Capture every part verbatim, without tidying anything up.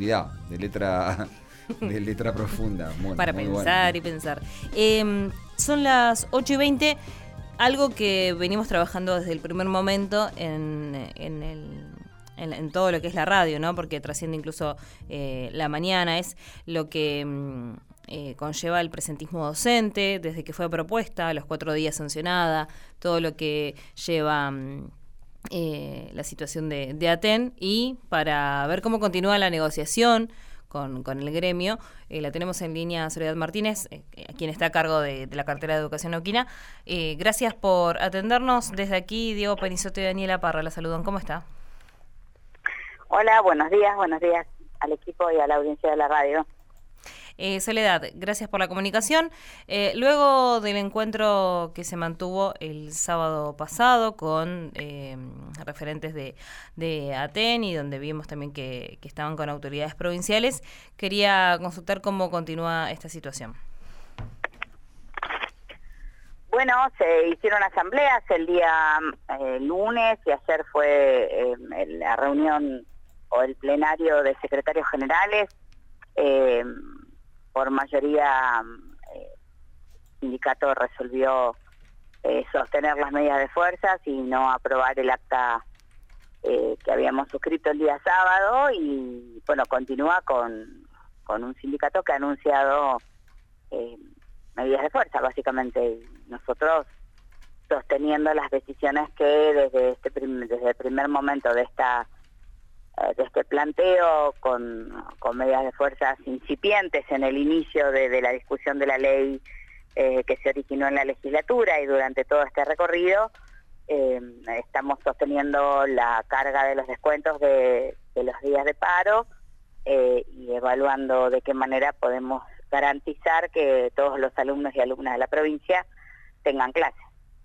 profundidad, de letra, de letra profunda. Muy, Para muy pensar bueno. y pensar. Eh, son las ocho y veinte, algo que venimos trabajando desde el primer momento en, en, el, en, en todo lo que es la radio, ¿no? Porque trasciende incluso eh, la mañana, es lo que mm, eh, conlleva el presentismo docente, desde que fue propuesta, los cuatro días sancionada, todo lo que lleva... Mm, Eh, la situación de, de Aten, y para ver cómo continúa la negociación con, con el gremio, eh, la tenemos en línea Soledad Martínez, eh, quien está a cargo de, de la cartera de Educación Neuquina. Eh, gracias por atendernos. Desde aquí, Diego Penizoto y Daniela Parra la saludan. ¿Cómo está? Hola, buenos días, buenos días al equipo y a la audiencia de la radio. Eh, Soledad, gracias por la comunicación. Eh, luego del encuentro que se mantuvo el sábado pasado con eh, referentes de, de Aten, y donde vimos también que, que estaban con autoridades provinciales, quería consultar cómo continúa esta situación. Bueno, se hicieron asambleas el día eh, lunes y ayer fue eh, la reunión o el plenario de secretarios generales. Eh, por mayoría eh, el sindicato resolvió eh, sostener las medidas de fuerzas y no aprobar el acta eh, que habíamos suscrito el día sábado, y bueno, continúa con, con un sindicato que ha anunciado eh, medidas de fuerza, básicamente. Nosotros sosteniendo las decisiones que desde este prim desde el primer momento de esta de este planteo, con, con medidas de fuerzas incipientes en el inicio de, de la discusión de la ley eh, que se originó en la legislatura, y durante todo este recorrido eh, estamos sosteniendo la carga de los descuentos de, de los días de paro eh, y evaluando de qué manera podemos garantizar que todos los alumnos y alumnas de la provincia tengan clases.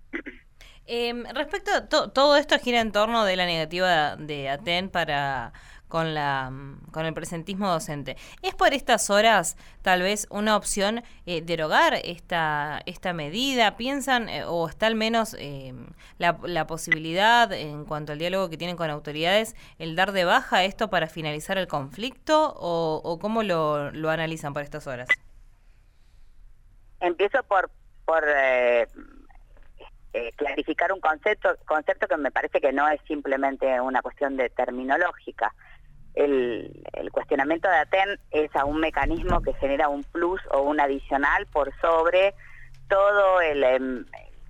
Eh, respecto a to todo esto gira en torno de la negativa de Aten para con la con el presentismo docente. ¿Es por estas horas tal vez una opción eh, derogar esta esta medida? ¿Piensan eh, o está al menos eh, la, la posibilidad, en cuanto al diálogo que tienen con autoridades, el dar de baja esto para finalizar el conflicto, o, o cómo lo, lo analizan por estas horas? Empiezo por por eh, Eh, clarificar un concepto concepto que me parece que no es simplemente una cuestión de terminológica. El, el cuestionamiento de Aten es a un mecanismo que genera un plus o un adicional por sobre todo el, el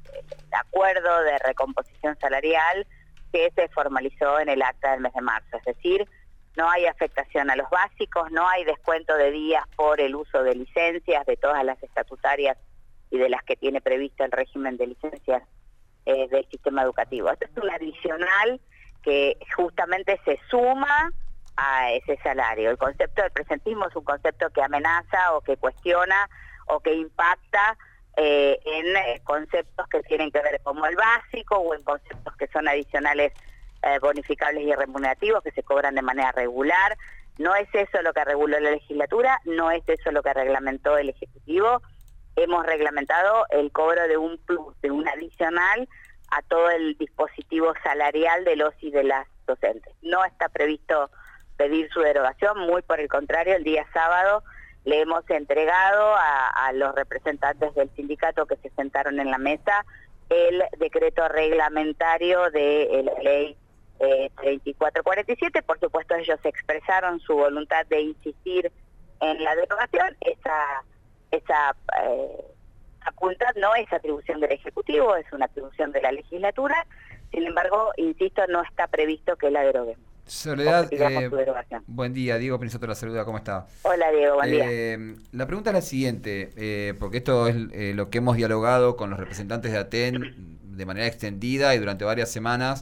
acuerdo de recomposición salarial que se formalizó en el acta del mes de marzo. Es decir, no hay afectación a los básicos, no hay descuento de días por el uso de licencias, de todas las estatutarias y de las que tiene previsto el régimen de licencias eh, del sistema educativo. Esto es un adicional que justamente se suma a ese salario. El concepto del presentismo es un concepto que amenaza o que cuestiona o que impacta eh, en eh, conceptos que tienen que ver como el básico, o en conceptos que son adicionales eh, bonificables y remunerativos que se cobran de manera regular. No es eso lo que reguló la legislatura, no es eso lo que reglamentó el Ejecutivo. Hemos reglamentado el cobro de un plus, de un adicional a todo el dispositivo salarial de los y de las docentes. No está previsto pedir su derogación, muy por el contrario, el día sábado le hemos entregado a, a los representantes del sindicato que se sentaron en la mesa el decreto reglamentario de la ley eh, treinta y cuatro cuarenta y siete. Por supuesto, ellos expresaron su voluntad de insistir en la derogación. Esa Esa eh, facultad no es atribución del Ejecutivo, es una atribución de la legislatura. Sin embargo, insisto, no está previsto que la deroguemos. Soledad, eh, buen día. Diego Penizoto la saluda, ¿cómo está? Hola, Diego, buen día. Eh, la pregunta es la siguiente, eh, porque esto es eh, lo que hemos dialogado con los representantes de Aten de manera extendida y durante varias semanas,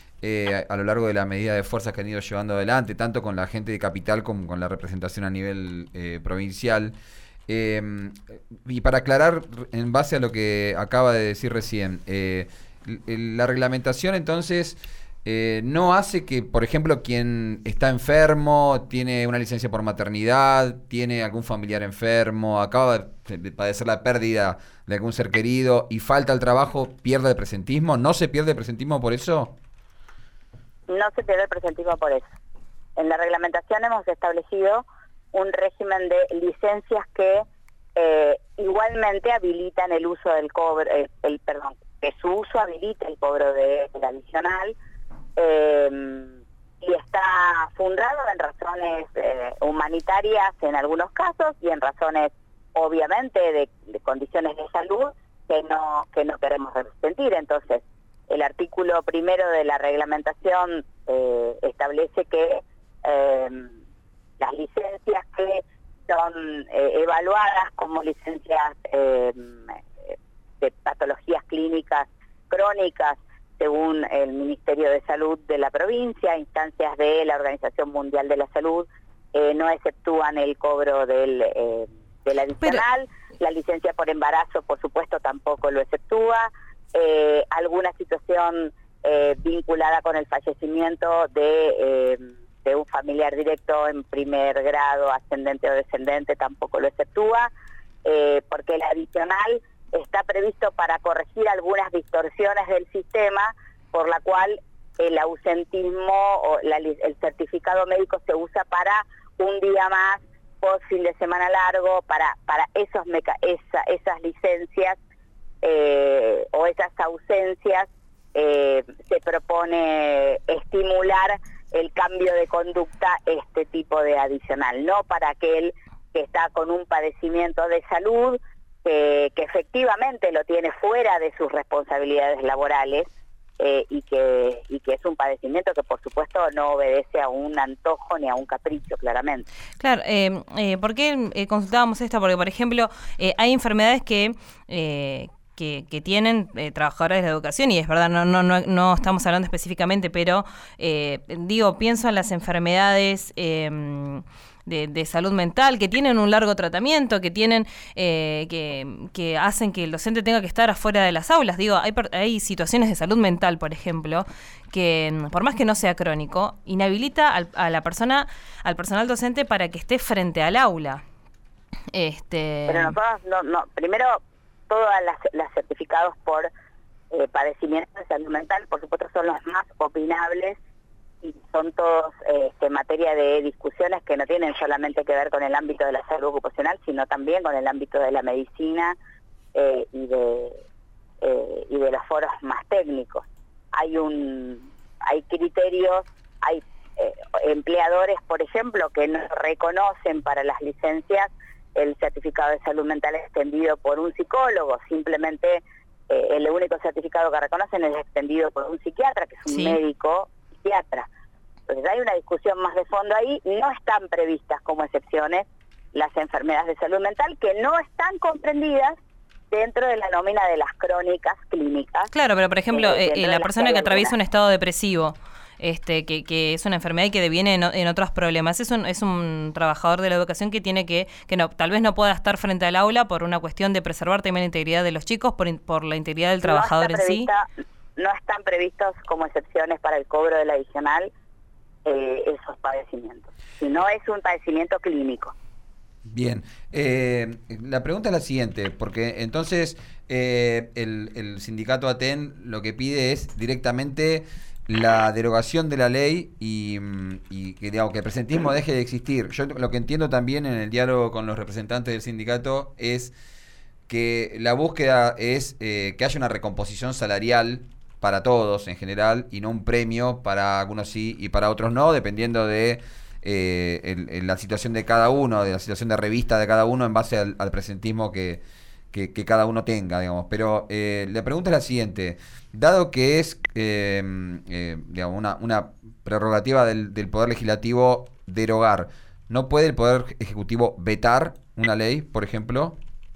eh, a, a lo largo de la medida de fuerzas que han ido llevando adelante, tanto con la gente de Capital como con la representación a nivel eh, provincial. Eh, y para aclarar, en base a lo que acaba de decir recién, eh, la reglamentación entonces eh, no hace que, por ejemplo, quien está enfermo, tiene una licencia por maternidad, tiene algún familiar enfermo, acaba de padecer la pérdida de algún ser querido y falta al trabajo, ¿pierde el presentismo? ¿No se pierde el presentismo por eso? No se pierde el presentismo por eso. en la reglamentación hemos establecido un régimen de licencias que eh, igualmente habilitan el uso del cobro, el, el perdón, que su uso habilita el cobro de, del adicional, eh, y está fundado en razones eh, humanitarias en algunos casos y en razones obviamente de, de condiciones de salud que no que no queremos resentir. Entonces, el artículo primero de la reglamentación eh, establece que eh, las licencias que son eh, evaluadas como licencias eh, de patologías clínicas crónicas según el Ministerio de Salud de la provincia, instancias de la Organización Mundial de la Salud, eh, no exceptúan el cobro del, eh, del adicional. Pero... la licencia por embarazo, por supuesto, tampoco lo exceptúa. Eh, alguna situación eh, vinculada con el fallecimiento de, eh, de un familiar directo en primer grado, ascendente o descendente, tampoco lo exceptúa, eh, porque el adicional está previsto para corregir algunas distorsiones del sistema, por la cual el ausentismo o la, el certificado médico se usa para un día más, post fin de semana largo, para para esos meca esa, esas licencias eh, o esas ausencias. Eh, se propone estimular el cambio de conducta, este tipo de adicional, no para aquel que está con un padecimiento de salud, que, que efectivamente lo tiene fuera de sus responsabilidades laborales, eh, y que y que es un padecimiento que por supuesto no obedece a un antojo ni a un capricho, claramente. Claro, eh, eh, ¿por qué eh, consultábamos esto? Porque, por ejemplo, eh, hay enfermedades que... Eh, Que, que tienen eh, trabajadores de la educación, y es verdad, no no no, no estamos hablando específicamente, pero eh, digo, pienso en las enfermedades eh, de, de salud mental, que tienen un largo tratamiento, que tienen eh, que, que hacen que el docente tenga que estar afuera de las aulas. Digo, hay, hay situaciones de salud mental, por ejemplo, que por más que no sea crónico, inhabilita al, a la persona, al personal docente para que esté frente al aula. Este... Pero nosotros, no, no, primero... todas las, las certificados por eh, padecimientos de salud mental, por supuesto, son los más opinables y son todos eh, este, materia de discusiones que no tienen solamente que ver con el ámbito de la salud ocupacional, sino también con el ámbito de la medicina eh, y de eh, y de los foros más técnicos. Hay un hay criterios, hay eh, empleadores, por ejemplo, que no reconocen para las licencias el certificado de salud mental extendido por un psicólogo, simplemente eh, el único certificado que reconocen es extendido por un psiquiatra, que es un sí. médico psiquiatra. Entonces hay una discusión más de fondo ahí. No están previstas como excepciones las enfermedades de salud mental, que no están comprendidas dentro de la nómina de las crónicas clínicas. Claro, pero por ejemplo, eh, eh, la persona que atraviesa un estado depresivo, este que, que es una enfermedad y que deviene en, en otros problemas, es un, es un trabajador de la educación que tiene que, que no, tal vez no pueda estar frente al aula por una cuestión de preservar también la integridad de los chicos, por, por la integridad del trabajador no en sí. No están previstos como excepciones para el cobro del adicional eh, esos padecimientos, sino es un padecimiento clínico. Bien, eh, la pregunta es la siguiente, porque entonces eh, el, el sindicato ATEN lo que pide es directamente la derogación de la ley y, y que, digamos, que el presentismo deje de existir. Yo lo que entiendo también en el diálogo con los representantes del sindicato es que la búsqueda es eh, que haya una recomposición salarial para todos en general y no un premio para algunos sí y para otros no, dependiendo de eh, el, el, la situación de cada uno, de la situación de revista de cada uno en base al, al presentismo que, que, que cada uno tenga, digamos. Pero eh, la pregunta es la siguiente: dado que es eh, eh, digamos, una, una prerrogativa del, del Poder Legislativo derogar, ¿no puede el Poder Ejecutivo vetar una ley, por ejemplo?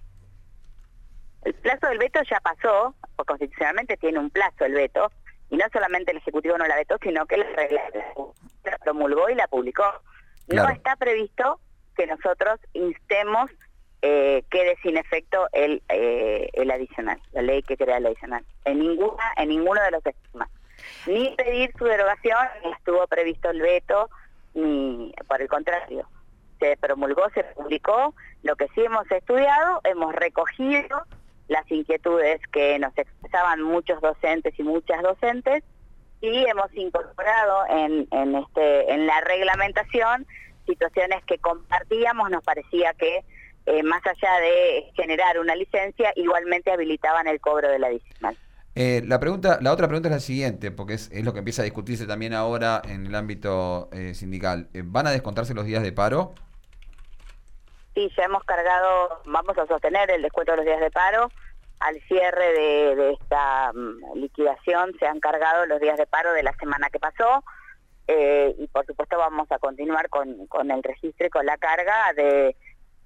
El plazo del veto ya pasó, o constitucionalmente tiene un plazo el veto, y no solamente el Ejecutivo no la vetó, sino que la, la promulgó y la publicó. Claro. No está previsto que nosotros instemos eh, quede sin efecto el eh, el adicional, la ley que crea el adicional, en ninguna en ninguno de los esquemas. Ni pedir su derogación, ni estuvo previsto el veto, ni por el contrario. Se promulgó, se publicó. Lo que sí hemos estudiado, hemos recogido las inquietudes que nos expresaban muchos docentes y muchas docentes, y hemos incorporado en, en, este, en la reglamentación situaciones que compartíamos, nos parecía que eh, más allá de generar una licencia, igualmente habilitaban el cobro de la adicional. Eh, la pregunta, la otra pregunta es la siguiente, porque es, es lo que empieza a discutirse también ahora en el ámbito eh, sindical. Eh, ¿Van a descontarse los días de paro? Sí, ya hemos cargado, vamos a sostener el descuento de los días de paro. Al cierre de, de esta um, liquidación se han cargado los días de paro de la semana que pasó eh, y por supuesto vamos a continuar con, con el registro y con la carga de,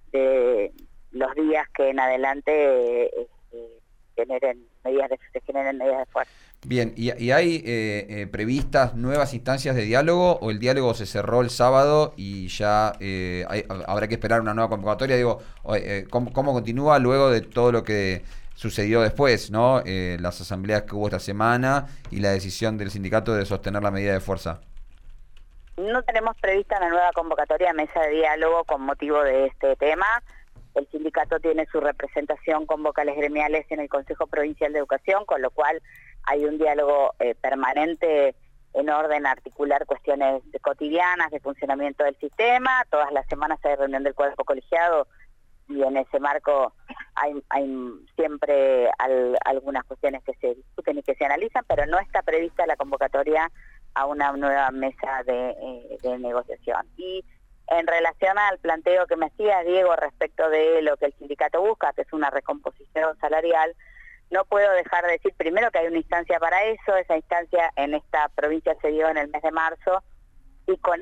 de los días que en adelante eh, eh, generen medidas de, se generen medidas de fuerza. Bien, ¿y, y hay eh, eh, previstas nuevas instancias de diálogo o el diálogo se cerró el sábado y ya eh, hay, habrá que esperar una nueva convocatoria? Digo, eh, ¿cómo, ¿cómo continúa luego de todo lo que sucedió después, ¿no? Eh, las asambleas que hubo esta semana y la decisión del sindicato de sostener la medida de fuerza. No tenemos prevista una nueva convocatoria a mesa de diálogo con motivo de este tema. El sindicato tiene su representación con vocales gremiales en el Consejo Provincial de Educación, con lo cual hay un diálogo eh, permanente en orden a articular cuestiones de cotidianas de funcionamiento del sistema. Todas las semanas hay reunión del cuerpo colegiado y en ese marco hay, hay siempre al, algunas cuestiones que se discuten y que se analizan, pero no está prevista la convocatoria a una nueva mesa de, eh, de negociación. Y en relación al planteo que me hacía Diego respecto de lo que el sindicato busca, que es una recomposición salarial, no puedo dejar de decir primero que hay una instancia para eso. Esa instancia en esta provincia se dio en el mes de marzo y con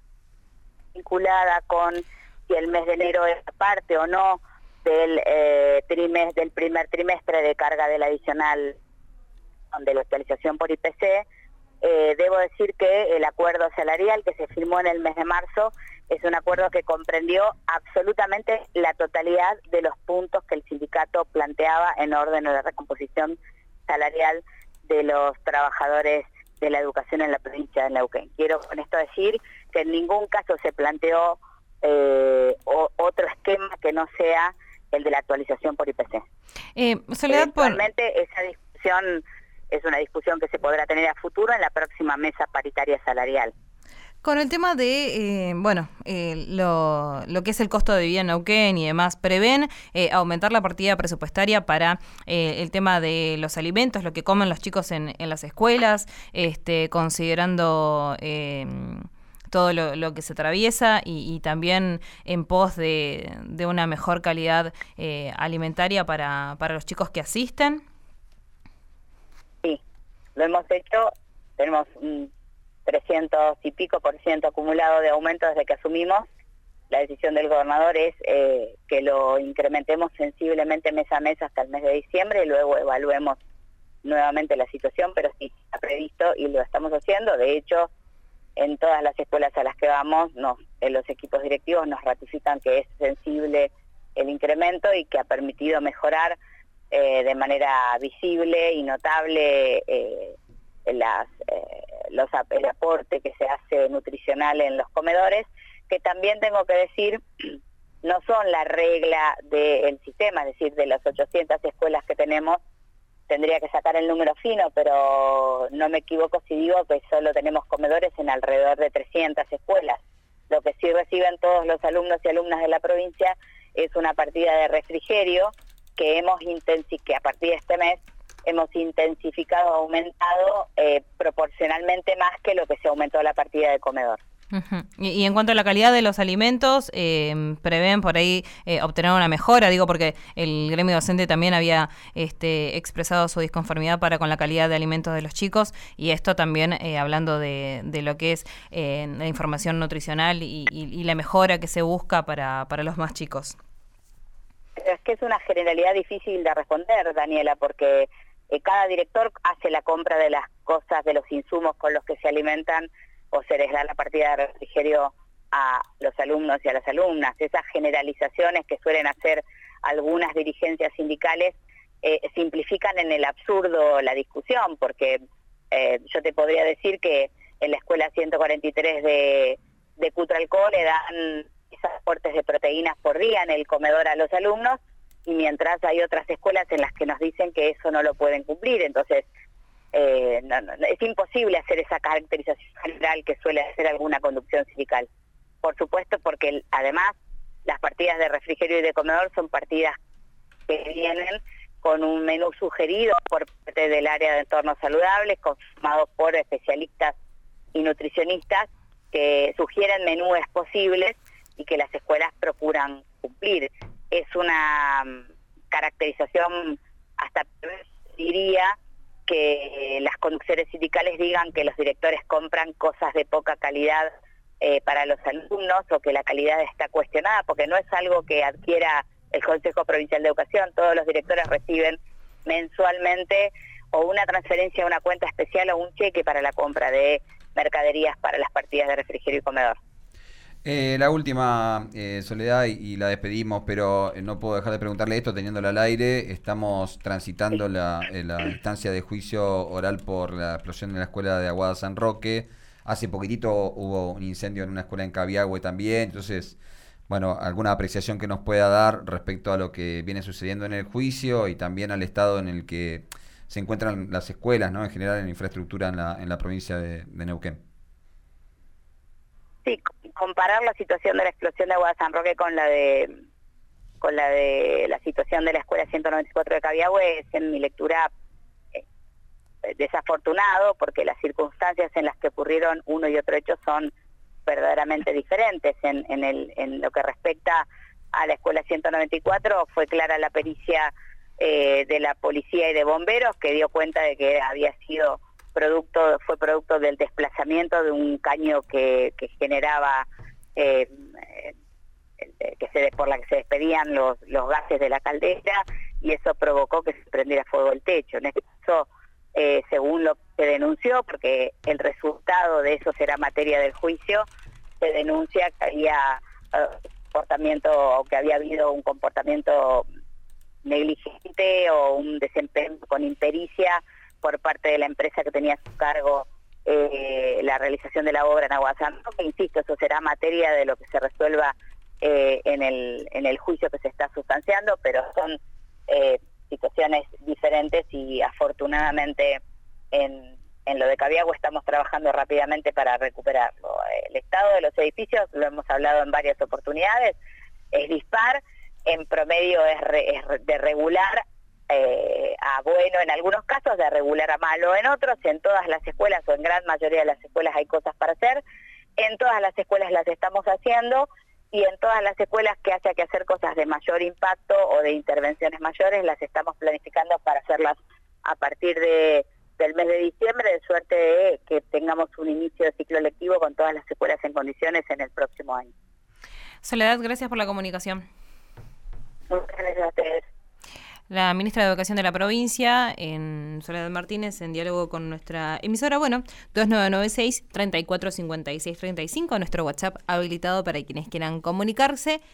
vinculada con si el mes de enero es parte o no del eh, trimestre, del primer trimestre de carga del adicional de la actualización por I P C. Eh, debo decir que el acuerdo salarial que se firmó en el mes de marzo es un acuerdo que comprendió absolutamente la totalidad de los puntos que el sindicato planteaba en orden a la recomposición salarial de los trabajadores de la educación en la provincia de Neuquén. Quiero con esto decir que en ningún caso se planteó eh, o, otro esquema que no sea el de la actualización por I P C. Eh, Soledad, Actualmente por... esa discusión es una discusión que se podrá tener a futuro en la próxima mesa paritaria salarial. Con el tema de, eh, bueno, eh, lo, lo que es el costo de vida en Neuquén y demás, ¿prevén eh, aumentar la partida presupuestaria para eh, el tema de los alimentos, lo que comen los chicos en, en las escuelas, este, considerando eh, todo lo, lo que se atraviesa y, y también en pos de, de una mejor calidad eh, alimentaria para, para los chicos que asisten? Sí, lo hemos hecho, tenemos un trescientos y pico por ciento acumulado de aumento desde que asumimos. La decisión del gobernador es eh, que lo incrementemos sensiblemente mes a mes hasta el mes de diciembre y luego evaluemos nuevamente la situación, pero sí está previsto y lo estamos haciendo. De hecho, en todas las escuelas a las que vamos, nos, en los equipos directivos nos ratifican que es sensible el incremento y que ha permitido mejorar eh, de manera visible y notable eh, las, eh, los, el aporte que se hace nutricional en los comedores, que también tengo que decir, no son la regla del sistema, es decir, de las ochocientas escuelas que tenemos, tendría que sacar el número fino, pero no me equivoco si digo que solo tenemos comedores en alrededor de trescientas escuelas. Lo que sí reciben todos los alumnos y alumnas de la provincia es una partida de refrigerio que hemos intensi que a partir de este mes hemos intensificado, aumentado eh, proporcionalmente más que lo que se aumentó la partida de comedor. Uh-huh. y, y en cuanto a la calidad de los alimentos, eh, ¿prevén por ahí eh, obtener una mejora? Digo, porque el gremio docente también había este, expresado su disconformidad para con la calidad de alimentos de los chicos, y esto también eh, hablando de, de lo que es eh, la información nutricional y, y, y la mejora que se busca para, para los más chicos. Es que es una generalidad difícil de responder, Daniela, porque eh, cada director hace la compra de las cosas, de los insumos con los que se alimentan o se les da la partida de refrigerio a los alumnos y a las alumnas. Esas generalizaciones que suelen hacer algunas dirigencias sindicales eh, simplifican en el absurdo la discusión, porque eh, yo te podría decir que en la escuela ciento cuarenta y tres de, de Cutralcó le dan esos aportes de proteínas por día en el comedor a los alumnos, y mientras hay otras escuelas en las que nos dicen que eso no lo pueden cumplir. Entonces, eh, no, no, es imposible hacer esa caracterización general que suele hacer alguna conducción sindical. Por supuesto, porque el, además las partidas de refrigerio y de comedor son partidas que vienen con un menú sugerido por parte del área de entornos saludables, conformado por especialistas y nutricionistas que sugieren menúes posibles y que las escuelas procuran cumplir. Es una um, caracterización, hasta diría, que las conducciones sindicales digan que los directores compran cosas de poca calidad eh, para los alumnos o que la calidad está cuestionada, porque no es algo que adquiera el Consejo Provincial de Educación. Todos los directores reciben mensualmente o una transferencia a una cuenta especial o un cheque para la compra de mercaderías para las partidas de refrigerio y comedor. Eh, la última, eh, Soledad, y, y la despedimos, pero no puedo dejar de preguntarle esto teniéndola al aire. Estamos transitando la, eh, la instancia de juicio oral por la explosión de la escuela de Aguada San Roque. Hace poquitito hubo un incendio en una escuela en Cabiagüe también. Entonces, bueno, alguna apreciación que nos pueda dar respecto a lo que viene sucediendo en el juicio y también al estado en el que se encuentran las escuelas, ¿no? En general, en infraestructura en la, en la provincia de, de Neuquén. Sí, comparar la situación de la explosión de Aguada San Roque con la de con la de la situación de la escuela ciento noventa y cuatro de Cabiagüe es, en mi lectura, eh, desafortunado, porque las circunstancias en las que ocurrieron uno y otro hecho son verdaderamente diferentes. En, en, el, en lo que respecta a la escuela ciento noventa y cuatro, fue clara la pericia eh, de la policía y de bomberos, que dio cuenta de que había sido producto fue producto del desplazamiento de un caño que, que generaba eh, eh, que se por la que se despedían los los gases de la caldera, y eso provocó que se prendiera fuego el techo. En este caso, eh, según lo que se denunció, porque el resultado de eso será materia del juicio, se denuncia que había uh, comportamiento o que había habido un comportamiento negligente o un desempeño con impericia por parte de la empresa que tenía a su cargo eh, la realización de la obra en Aguada San Roque. Insisto, eso será materia de lo que se resuelva eh, en el en el juicio que se está sustanciando, pero son eh, situaciones diferentes y afortunadamente en, en lo de Cabiagüe estamos trabajando rápidamente para recuperarlo. El estado de los edificios, lo hemos hablado en varias oportunidades, es dispar, en promedio es, re, es de regular Eh, a bueno en algunos casos, de regular a malo en otros. En todas las escuelas o en gran mayoría de las escuelas hay cosas para hacer, en todas las escuelas las estamos haciendo, y en todas las escuelas que haya que hacer cosas de mayor impacto o de intervenciones mayores las estamos planificando para hacerlas a partir de, del mes de diciembre, de suerte de que tengamos un inicio de ciclo lectivo con todas las escuelas en condiciones en el próximo año. Soledad, gracias por la comunicación. Muchas gracias a ustedes. La ministra de Educación de la provincia, en Soledad Martínez, en diálogo con nuestra emisora. Bueno, dos nueve nueve seis, treinta y cuatro cincuenta y seis treinta y cinco, nuestro WhatsApp habilitado para quienes quieran comunicarse.